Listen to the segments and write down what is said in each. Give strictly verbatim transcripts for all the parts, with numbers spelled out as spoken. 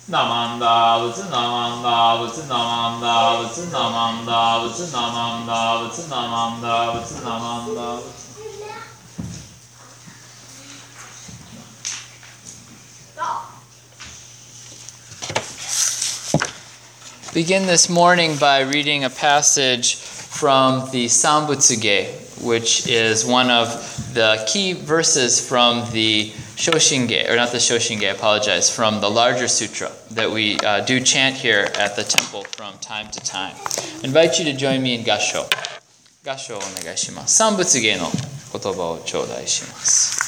Namanda, Vutsu Namanda, Vutsu Namanda, Vutsu Namanda, Vutsu Namanda, Vutsu Namanda, Vutsu Namanda. Begin this morning by reading a passage from the Sambutsuge, which is one of the key verses from the Shoshinge, or not the Shoshinge, I apologize, from the larger sutra that we uh, do chant here at the temple from time to time. I invite you to join me in Gasho. Gasho o negai shimasu. Sambutsuge no kotoba o chodai shimasu.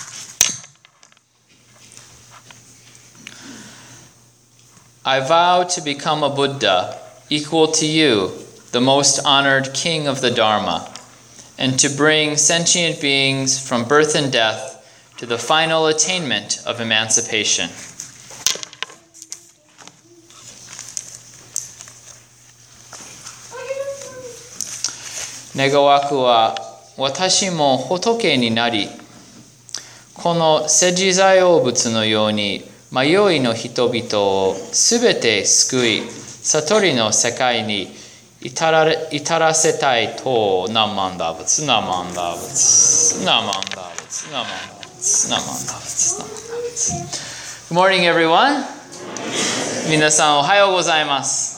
I vow to become a Buddha, equal to you, the most honored king of the Dharma, and to bring sentient beings from birth and death to the final attainment of emancipation. Negawaku wa watashi mo hotoke ni nari, kono sejizai butsu no you ni mayoi no hitobito o subete sukui satori no sekai ni itarasetai to namanda butsu namanda butsu namanda butsu namanda butsu namanda butsu namanda butsu. Good morning, everyone. Minasan ohayo gozaimasu.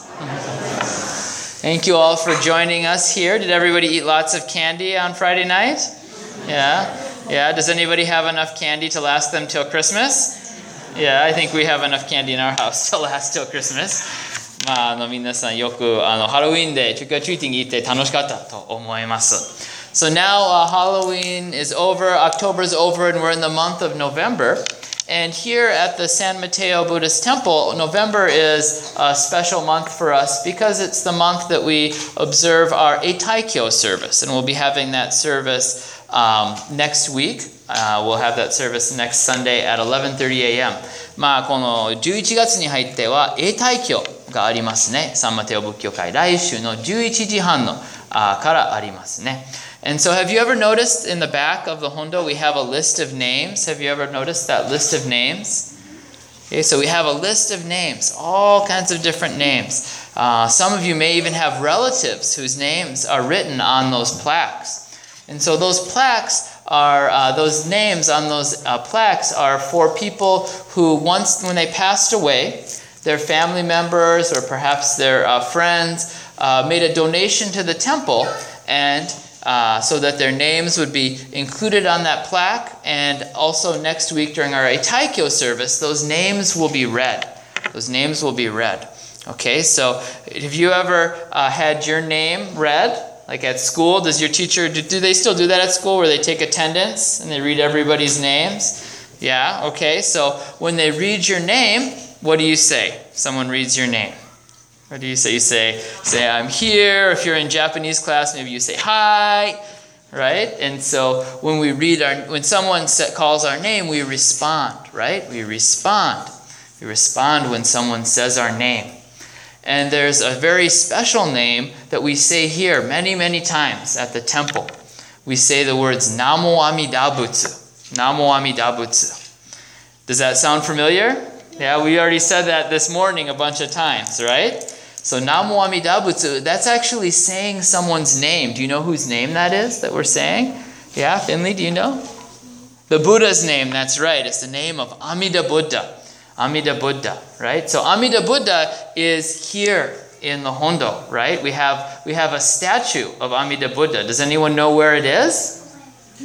Thank you all for joining us here. Did everybody eat lots of candy on Friday night? Yeah. Yeah. Does anybody have enough candy to last them till Christmas? Yeah, I think we have enough candy in our house to last till Christmas. まあ、あの皆さんよくあのハロウィーンでトリックオアトリーティング行って楽しかったと思います。So now uh, Halloween is over, October is over, and we're in the month of November. And here at the San Mateo Buddhist Temple, November is a special month for us because it's the month that we observe our Eitaikyo service. And we'll be having that service um, next week. Uh, we'll have that service next Sunday at eleven thirty a.m. まあこのじゅういちがつに入っては永代教がありますね。サンマテオ仏教会来週のじゅういちじはんのあからありますね。And so have you ever noticed in the back of the Hondo we have a list of names? Have you ever noticed that list of names? Okay, so we have a list of names, all kinds of different names. Uh, some of you may even have relatives whose names are written on those plaques. And so those plaques are, uh, those names on those uh, plaques are for people who once, when they passed away, their family members or perhaps their uh, friends uh, made a donation to the temple, and uh, so that their names would be included on that plaque. And also next week during our Eitaikyo service, those names will be read. Those names will be read. Okay, so have you ever uh, had your name read? Like at school, does your teacher, do, do they still do that at school where they take attendance and they read everybody's names? Yeah, okay. So when they read your name, what do you say? Someone reads your name. What do you say? You say, say, I'm here. If you're in Japanese class, maybe you say, hi, right? And so when we read our, when someone calls our name, we respond, right? We respond. We respond when someone says our name. And there's a very special name that we say here many, many times at the temple. We say the words Namo Amida Butsu. Namo Amida Butsu. Does that sound familiar? Yeah, we already said that this morning a bunch of times, right? So Namo Amida Butsu, that's actually saying someone's name. Do you know whose name that is that we're saying? Yeah, Finley, do you know? The Buddha's name, that's right. It's the name of Amida Buddha. Amida Buddha, right? So Amida Buddha is here in the Hondo, right? We have we have a statue of Amida Buddha. Does anyone know where it is?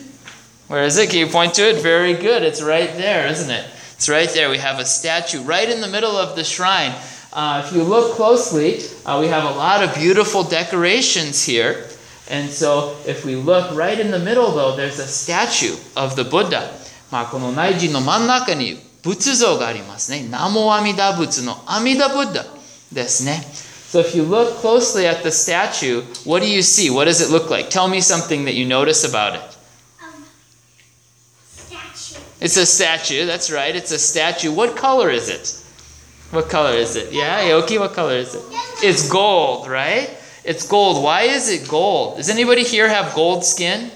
Where is it? Can you point to it? Very good. It's right there, isn't it? It's right there. We have a statue right in the middle of the shrine. Uh, if you look closely, uh, we have a lot of beautiful decorations here. And so if we look right in the middle, though, there's a statue of the Buddha. まあこの内陣の真ん中に仏像がありますね。ナモアミダ仏の阿弥陀ブッダですね。So if you look closely at the statue, what do you see? What does it look like? Tell me something that you notice about it. Um, statue. It's a statue, that's right. It's a statue. What color is it? What color is it? Yeah, Yoki, what color is it? It's gold, right? It's gold. Why is it gold? Does anybody here have gold skin?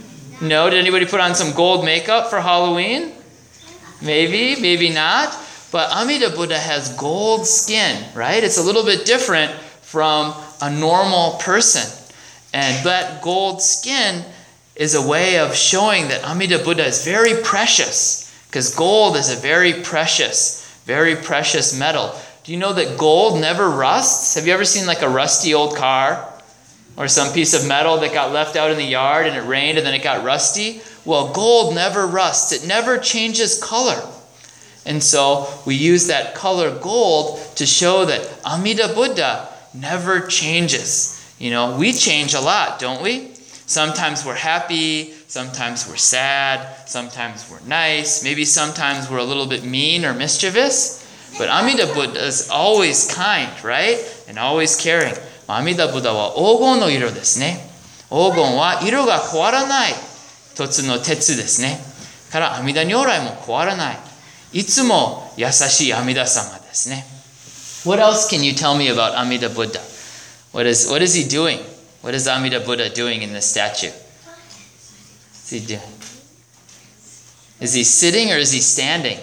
No? Did anybody put on some gold makeup for Halloween? Maybe, maybe not. But Amida Buddha has gold skin, right? It's a little bit different from a normal person. And that gold skin is a way of showing that Amida Buddha is very precious, because gold is a very precious, very precious metal. Do you know that gold never rusts? Have you ever seen like a rusty old car? Or some piece of metal that got left out in the yard and it rained and then it got rusty? Well, gold never rusts. It never changes color. And so we use that color gold to show that Amida Buddha never changes. You know, we change a lot, don't we? Sometimes we're happy, sometimes we're sad, sometimes we're nice, maybe sometimes we're a little bit mean or mischievous. But Amida Buddha is always kind, right? And always caring. 阿弥陀ブダは黄金の色ですね。黄金は色が変わらない一つの鉄ですね。から阿弥陀如来も変わらない。いつも優しい阿弥陀様ですね。What else can you tell me about Amida Buddha? What is, what is he doing? What is Amida Buddha doing in this statue? What's he doing? Is he sitting or is he standing?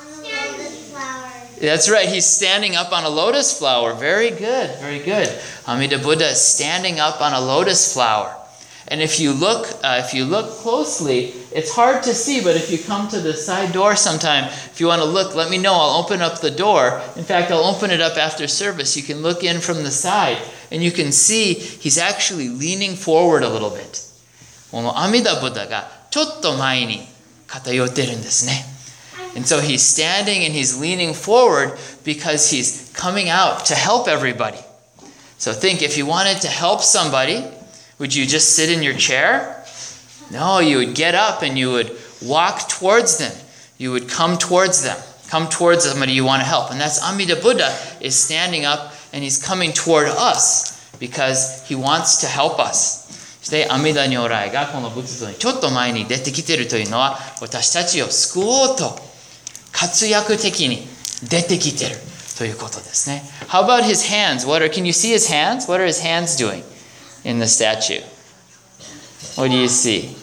That's right, he's standing up on a lotus flower. Very good, very good. Amida Buddha is standing up on a lotus flower. And if you look, uh, if you look closely, it's hard to see, but if you come to the side door sometime, if you want to look, let me know. I'll open up the door. In fact, I'll open it up after service. You can look in from the side, and you can see he's actually leaning forward a little bit. この阿弥陀ブダがちょっと前に偏ってるんですね。And so he's standing and he's leaning forward because he's coming out to help everybody. So think, if you wanted to help somebody, would you just sit in your chair? No, you would get up and you would walk towards them. You would come towards them. Come towards somebody you want to help. And that's Amida Buddha is standing up and he's coming toward us because he wants to help us. そして阿弥陀如来がこの仏像にちょっと前に出てきているというのは、私たちを救おうと活躍的に出てきているということですね。How about his hands? What are, can you see his hands? What are his hands doing in the statue? What do you see?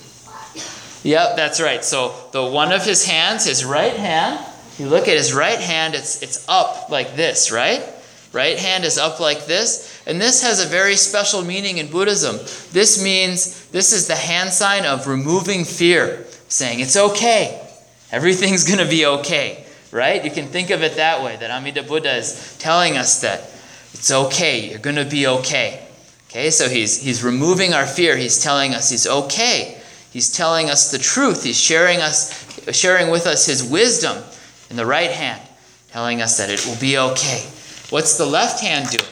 Yep, that's right. So the one of his hands, his right hand, you look at his right hand, it's it's up like this, right? Right hand is up like this. And this has a very special meaning in Buddhism. This means, this is the hand sign of removing fear, saying it's okay. Everything's going to be okay, right? You can think of it that way, that Amida Buddha is telling us that it's okay, you're going to be okay. Okay, so he's, he's removing our fear. He's telling us he's okay. He's telling us the truth. He's sharing, us, sharing with us his wisdom in the right hand, telling us that it will be okay. What's the left hand doing?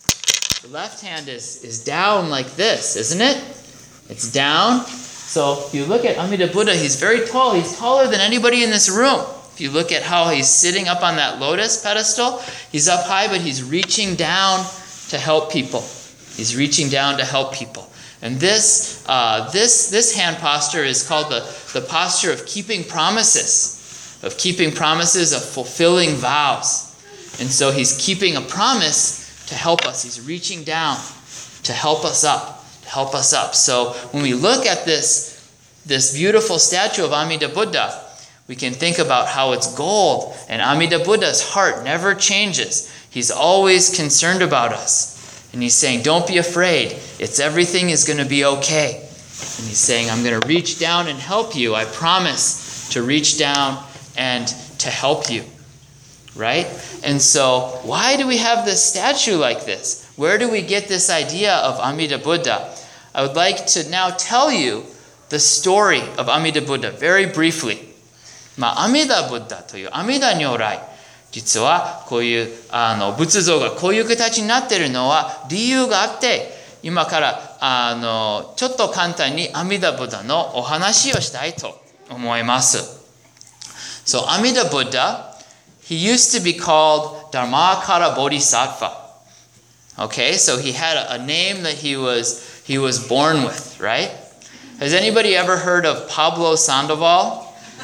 The left hand is, is down like this, isn't it? It's down. So if you look at Amida Buddha, he's very tall. He's taller than anybody in this room. If you look at how he's sitting up on that lotus pedestal, he's up high, but he's reaching down to help people. He's reaching down to help people. And this uh, this this hand posture is called the, the posture of keeping promises, of keeping promises, of fulfilling vows. And so he's keeping a promise to help us. He's reaching down to help us up, to help us up. So when we look at this, this beautiful statue of Amida Buddha, we can think about how it's gold, and Amida Buddha's heart never changes. He's always concerned about us. And he's saying, don't be afraid. It's everything is going to be okay. And he's saying, I'm going to reach down and help you. I promise to reach down and to help you. Right? And so, why do we have this statue like this? Where do we get this idea of Amida Buddha? I would like to now tell you the story of Amida Buddha very briefly. まあ、阿弥陀ブッダという阿弥陀如来、実はこういうあの仏像がこういう形になっているのは理由があって、今からあのちょっと簡単に阿弥陀ブッダのお話をしたいと思います。So, Amida Buddha, he used to be called Dharmakara Bodhisattva. Okay, so he had a, a name that he was he was born with, right? Has anybody ever heard of Pablo Sandoval?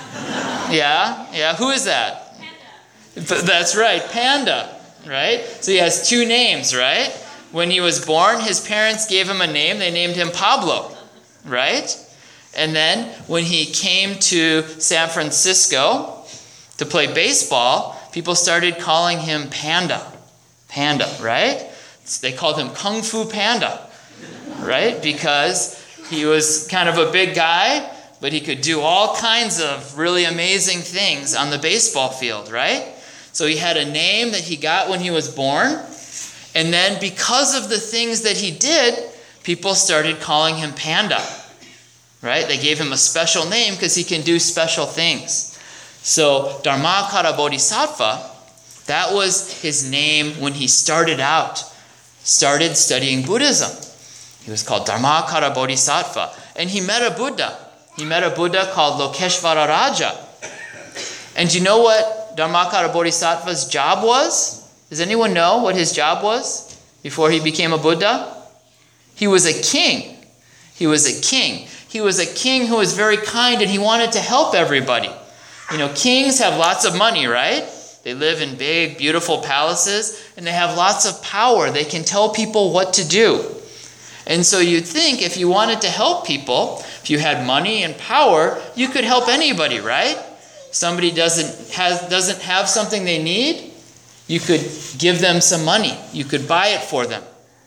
Yeah, yeah. Who is that? Panda. That's right, Panda, right? So he has two names, right? When he was born, his parents gave him a name. They named him Pablo, right? And then when he came to San Francisco to play baseball, people started calling him Panda. Panda, right? They called him Kung Fu Panda, right? Because he was kind of a big guy, but he could do all kinds of really amazing things on the baseball field, right? So he had a name that he got when he was born. And then because of the things that he did, people started calling him Panda, right? They gave him a special name because he can do special things. So Dharmakara Bodhisattva, that was his name when he started out, started studying Buddhism. He was called Dharmakara Bodhisattva. And he met a Buddha. He met a Buddha called Lokeshvara Raja. And you know what Dharmakara Bodhisattva's job was? Does anyone know what his job was before he became a Buddha? He was a king. He was a king. He was a king who was very kind and he wanted to help everybody. You know, kings have lots of money, right? They live in big, beautiful palaces and they have lots of power. They can tell people what to do. And so you'd think if you wanted to help people, if you had money and power, you could help anybody, right? Somebody doesn't has doesn't have something they need, you could give them some money. You could buy it for them.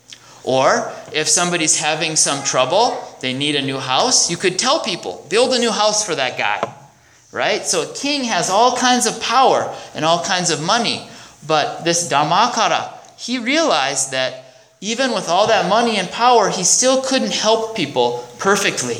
Or if somebody's having some trouble, they need a new house, you could tell people, build a new house for that guy, right? So a king has all kinds of power and all kinds of money. But this Dharmakara, he realized that even with all that money and power, he still couldn't help people perfectly.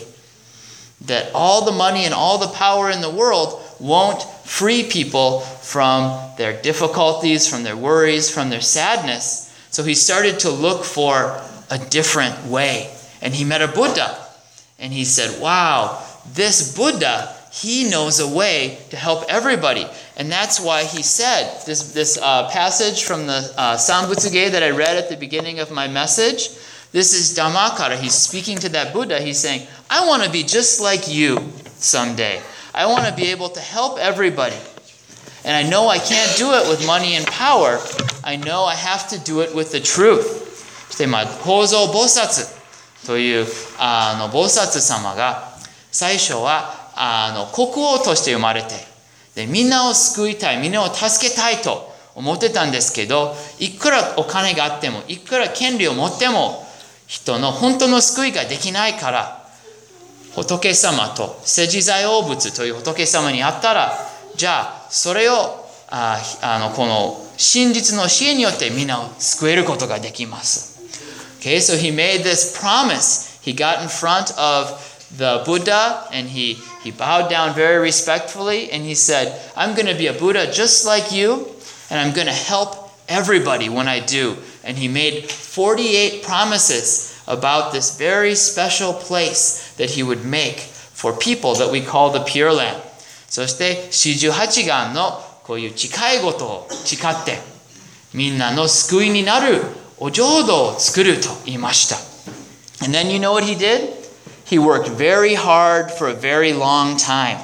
That all the money and all the power in the world won't free people from their difficulties, from their worries, from their sadness. So he started to look for a different way. And he met a Buddha. And he said, wow, this Buddha, he knows a way to help everybody. And that's why he said, this, this uh, passage from the uh, Sambutsuge that I read at the beginning of my message, this is Dhammakara. He's speaking to that Buddha. He's saying, I want to be just like you someday. I want to be able to help everybody. And I know I can't do it with money and power. I know I have to do it with the truth. そして、まあ、法蔵菩薩というあの菩薩様が最初はあの国王として生まれて、でみんなを救いたい、みんなを助けたいと思ってたんですけど、いくらお金があっても、いくら権利を持っても、人の本当の救いができないから、仏様と世持在応仏という仏様に会ったら、じゃあそれをああのこの真実の知恵によってみんなを救えることができます。Okay, so he made this promise. He got in front of the Buddha and he, he bowed down very respectfully and he said, I'm going to be a Buddha just like you and I'm going to help everybody when I do. And he made forty-eight promises about this very special place that he would make for people that we call the Pure Land. そして四十八願のこういう誓い事を誓ってみんなの救いになるお浄土を作ると言いました。And then you know what he did? He worked very hard for a very long time.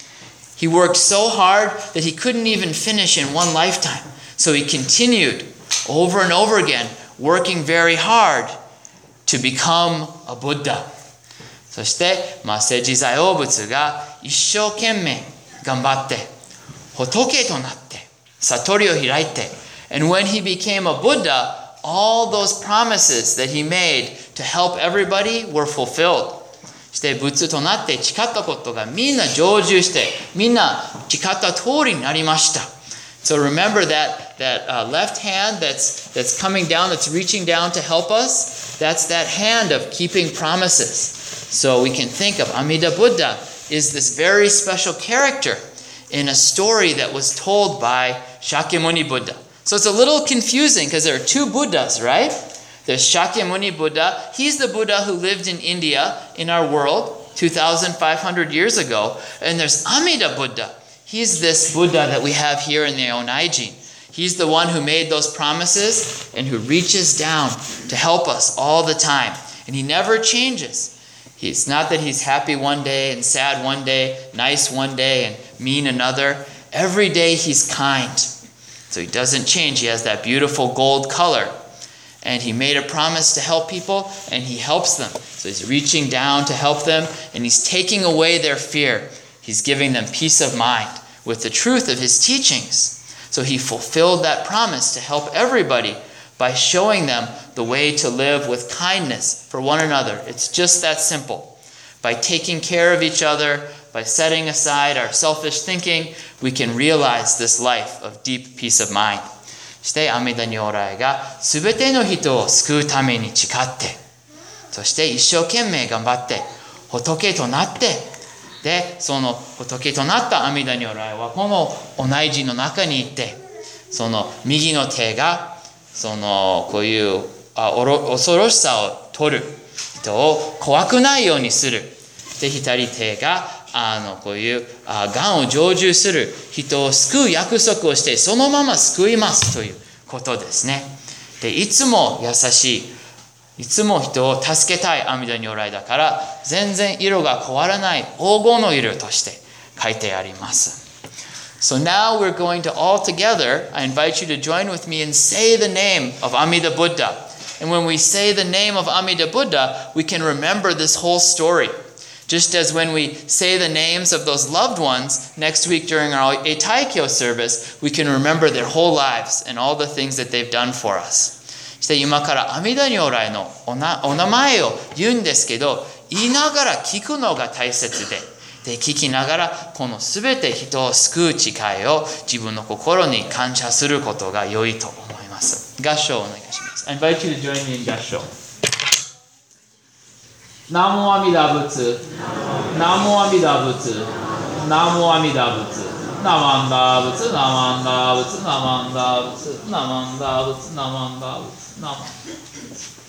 He worked so hard that he couldn't even finish in one lifetime. So he continued over and over again, working very hard to become a Buddha. そして、まあ、世持在応仏が一生懸命頑張って仏となって悟りを開いて and when he became a Buddha, all those promises that he made to help everybody were fulfilled. そして仏となって誓ったことがみんな成就してみんな誓った通りになりました。So remember that, that uh, left hand that's, that's coming down, that's reaching down to help us, that's that hand of keeping promises. So we can think of Amida Buddha is this very special character in a story that was told by Shakyamuni Buddha. So it's a little confusing because there are two Buddhas, right? There's Shakyamuni Buddha. He's the Buddha who lived in India, in our world, two thousand five hundred years ago. And there's Amida Buddha. He's this Buddha that we have here in the Onai-jin. He's the one who made those promises and who reaches down to help us all the time. And he never changes. It's not that he's happy one day and sad one day, nice one day and mean another. Every day he's kind. So he doesn't change. He has that beautiful gold color. And he made a promise to help people and he helps them. So he's reaching down to help them and he's taking away their fear. He's giving them peace of mind with the truth of his teachings. So he fulfilled that promise to help everybody by showing them the way to live with kindness for one another. It's just that simple. By taking care of each other, by setting aside our selfish thinking, we can realize this life of deep peace of mind. そして阿弥陀如来が全ての人を救うために誓って、そして一生懸命頑張って仏となって、でその仏となった阿弥陀如来はこのお内陣の中にいて、その右の手がそのこういうあおろ恐ろしさを取る人を怖くないようにする。で左手があのこういうあがんを成就する人を救う約束をして、そのまま救いますということですね。でいつも優しい、いつも人を助けたい阿弥陀如来だから、全然色が変わらない黄金の色として書いてあります。So now we're going to all together, I invite you to join with me and say the name of Amida Buddha. And when we say the name of Amida Buddha, we can remember this whole story. Just as when we say the names of those loved ones next week during our Eitaikyo service, we can remember their whole lives and all the things that they've done for us. そして今から阿弥陀如来のおな、お名前を言うんですけど、言いながら聞くのが大切で、で聞きながらこのすべて人を救う誓いを自分の心に感謝することが良いと思います。合唱をお願いします。I invite you to join me in 合唱。ナモアミダ仏、ナモアミダ仏、ナモアミダ仏、ナマンダ仏、ナマンダ仏、ナマンダ仏、ナマンダ仏、ナマンダ仏、ナマンダ仏。